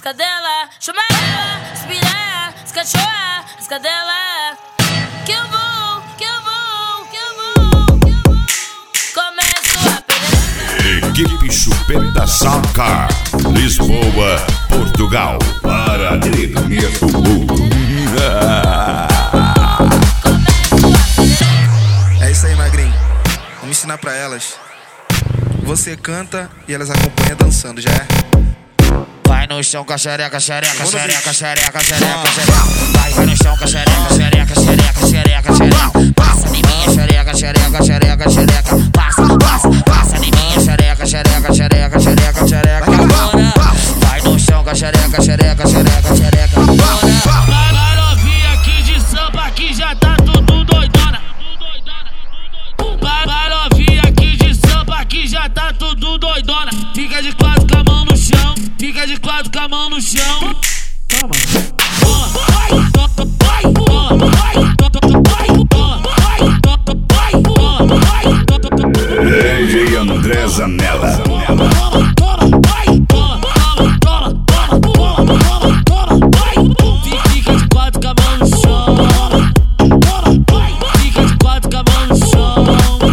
escadela, chama ela, inspirar, escachorra, escadela. Que eu vou, que eu vou, que eu vou, que eu vou. Começo a pegar. Equipe Chupeta Soundcar, Lisboa, Portugal, para tremer o mundo. É isso aí, magrinho. Vamos ensinar pra elas. Você canta e elas acompanham dançando, já é? Vai no chão com a xereca, xereca, xereca, xereca, xereca, xereca. Vai no chão com a xereca, xereca, xereca, xereca, xereca. Passa em minha xereca, xereca, xereca, xereca. Passa, passa, passa em minha xereca, xereca, xereca, xereca, xereca. Vai no chão com a xereca, xereca, xereca, xereca. Vai novinha aqui de samba que já tá tudo doidona. Vai novinha aqui de samba que já tá tudo doidona. Fica de quatro com a mão no chão, fica de quatro com a mão no chão. Toma, DJ André Zanella. fica de quatro com a mão no chão. Fica de quatro com a mão no chão.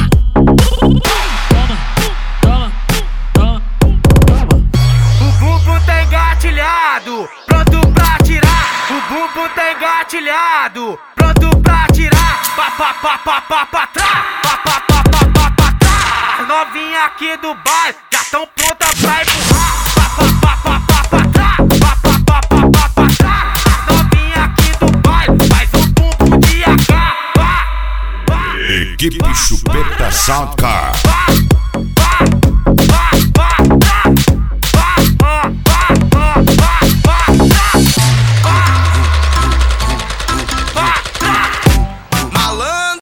Toma, toma, toma. O bumbum tá engatilhado, pronto pra tirar. O bumbum tá engatilhado, pronto pra tirar. Pa pa pa pa pa pa trás, pa pa pa pa pa pa trás. As novinhas aqui do bairro já tão prontas pra empurrar. Pa pa pa pa pa pa trás, pa pa pa pa pa pa trás. As novinhas aqui do bairro faz um bumbum de AK. Equipe Chupeta Soundcar.